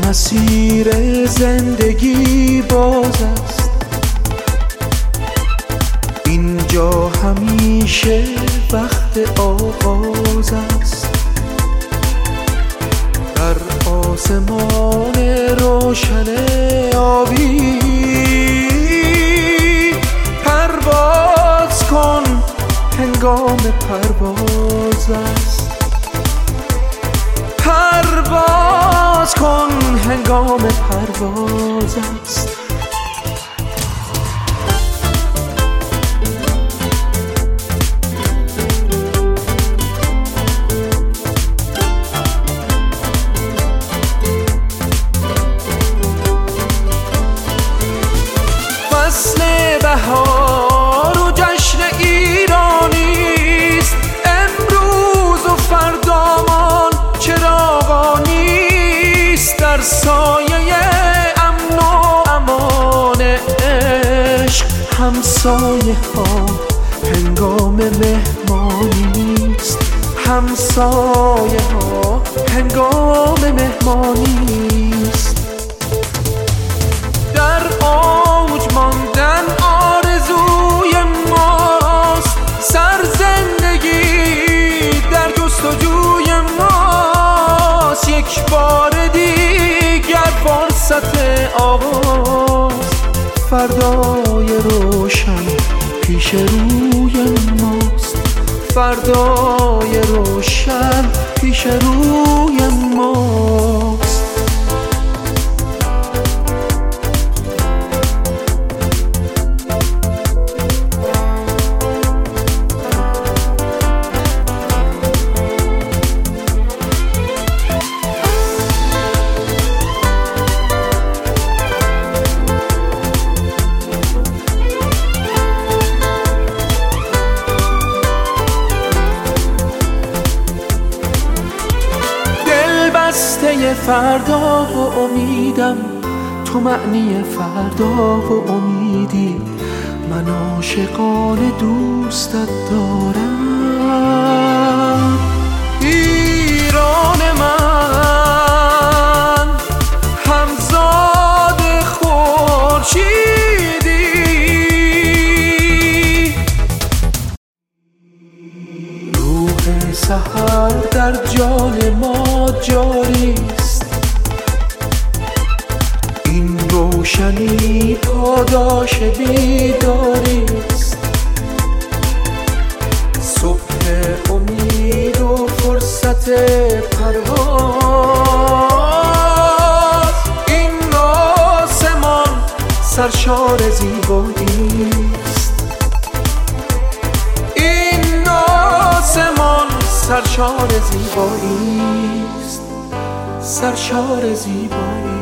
مسیر زندگی باز است، اینجا همیشه وقت آغاز است. در آسمان روشن آبی پرواز کن، هنگام پرواز است. پرواز کن، هنگام پرواز است. فصل بهار و جشن ایرانیست، امروز و فردامان چراغانیست. در سایه امن و امان عشق همسایه ها هنگام مهمانیست. همسایه ها هنگام مهمانیست. در اوج ماندن آرزوی ماست، سرزندگی در جستجوی ماست. یک بار دیگر فرصت آغاز، فردای روشن پیش روی ماست. فردای روشن پیش روی ماست. بسته فردا و امیدم، تو معنی فردا و امیدی. من عاشقانه دوستت دارم. ایران من همزاد خورشیدی، روح سحر در جان ما جاری است. این روشنی پاداش بیداری است. صبح امید و فرصت پرواز. این آسمان سرشار زیبایی است. این آسمان سرشار زیبایی است. سرشار زیبایی.